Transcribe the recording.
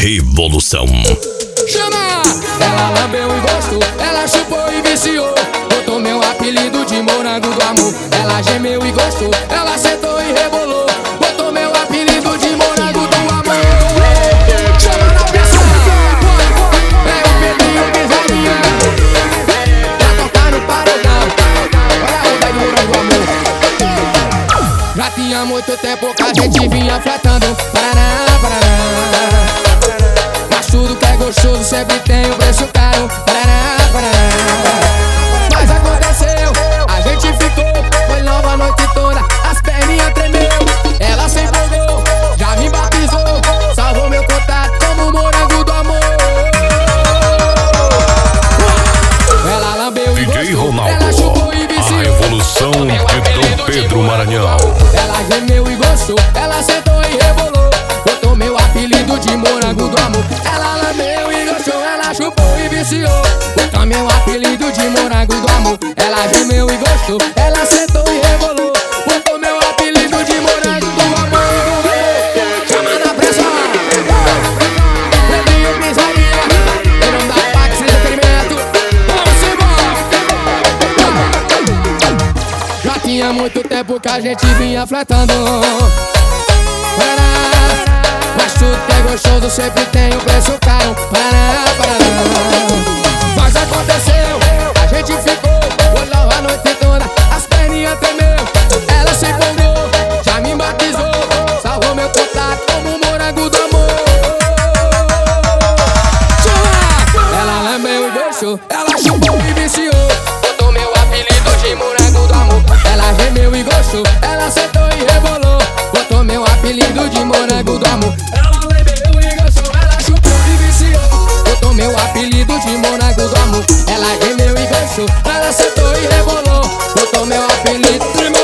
Revolução. Chama! Ela lambeu e gostou, ela chupou e viciou. Botou meu apelido de morango do amor. Ela gemeu e gostou, ela sentou e rebolou. Botou meu apelido de morango do amor. Chama na pressão! É o Pedrinho Pisadinha. Pra tocar no paredão. Olha a onda de morango do amor. Já tinha muito tempo que a gente vinha fletando. Paraná, paraná. Tudo que é gostoso sempre tem um preço caro. Paraná, paraná. Mas aconteceu, a gente ficou. Foi nova a noite toda, as perninhas tremeu. Ela se empolgou, já me batizou. Salvou meu contato como o morango do amor. Ela lambeu e DJ gostou, Ronaldo, ela chupou e viciou. a revolução de Dom Pedro Maranhão. Ela gemeu e gostou, ela sentou e rebolou. Botou meu apelido de morango do amor. Ela lambeu e gostou, ela chupou e viciou. Botou meu apelido de morango do amor. Ela gemeu e gostou, ela sentou e rebolou. Botou meu apelido de morango do amor. Chama na pressão. Pedrinho Pisadinha. Em nome da Pax Entretenimento. Vamos embora. Já tinha muito tempo que a gente vinha fletando. Mas tudo que é gostoso sempre tem um preço caro. Paraná, paraná. Mas aconteceu, a gente ficou. Olhou a noite toda, as perninhas tremeu. Ela se empolgou, já me batizou. Salvou meu contato como o morango do amor. Chama! Ela lambeu e gostou, ela chupou e viciou. Botou meu apelido de morango do amor. Ela gemeu e gostou, ela sentou e rebolou. Botou meu apelido de morango do amor. Ela lambeu e gostou, ela chupou e viciou. Botou meu apelido de morango do amor. Ela gemeu e gostou, ela sentou e rebolou. Botou meu apelido de